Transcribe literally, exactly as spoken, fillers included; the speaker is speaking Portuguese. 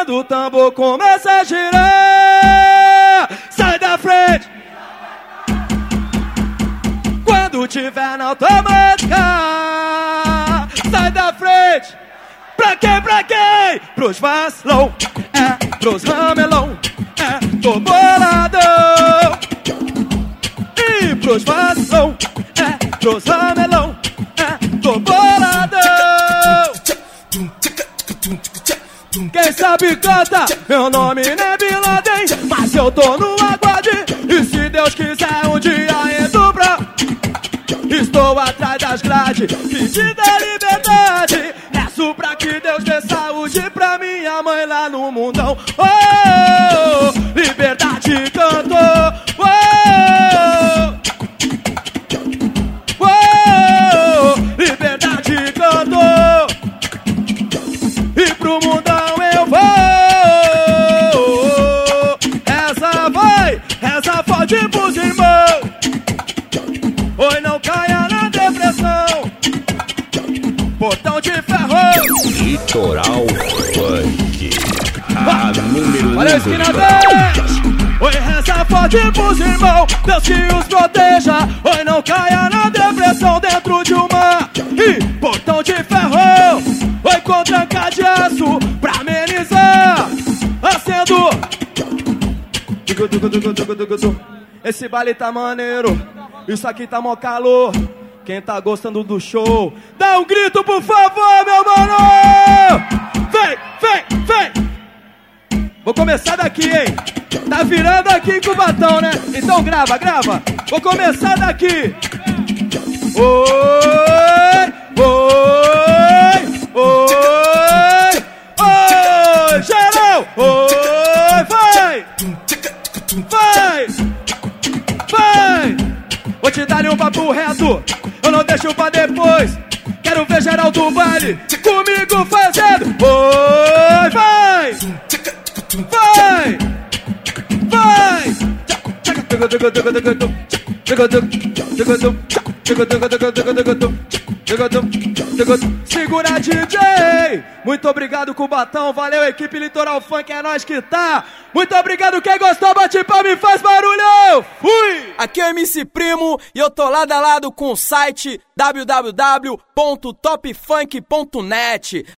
Quando o tambor começa a girar, sai da frente. Quando tiver na automática, sai da frente. Pra quem, pra quem? Pros vacilão, é, pros ramelão, é, tô boladão. E pros vacilão, é, pros ramelão, é, tô boladão. Quem sabe canta, meu nome não é Bin Laden, mas eu tô no aguarde. E se Deus quiser um dia entro pra... Estou atrás das grades, pedindo a liberdade. Peço pra que Deus dê saúde pra minha mãe lá no mundão. Oh, oh, oh, liberdade cantou. Oh, oh, oh, oh, liberdade cantou. E pro mundão eu vou. Essa vai, essa fode pros irmãos. Oi, não caia na depressão. Portão de ferro. Litoral Funk, a número olha a esquina dez. Oi, reza forte pros irmãos, Deus que os proteja. Oi, não caia na depressão dentro de uma. E portão de ferro. Oi, com tranca de aço pra amenizar. Acendo. Esse baile tá maneiro, isso aqui tá mó calor. Quem tá gostando do show, dá um grito por favor, meu mano! Vem, vem, vem! Vou começar daqui, hein? Tá virando aqui em Cubatão, né? Então grava, grava! Vou começar daqui! Oi, oi, oi, oi, geral! Oi, vai! Vai! Vai! Vou te dar um papo reto, eu não deixo pra depois. Quero ver geral do baile comigo fazendo. Oi, vai! Vai! Vai! Segura D J! Muito obrigado, Cubatão. Valeu, equipe Litoral Funk, é nóis que tá. Muito obrigado, quem gostou, bate palma e faz barulho. Fui! Aqui é o M C Primo e eu tô lado a lado com o site w w w ponto top funk ponto net.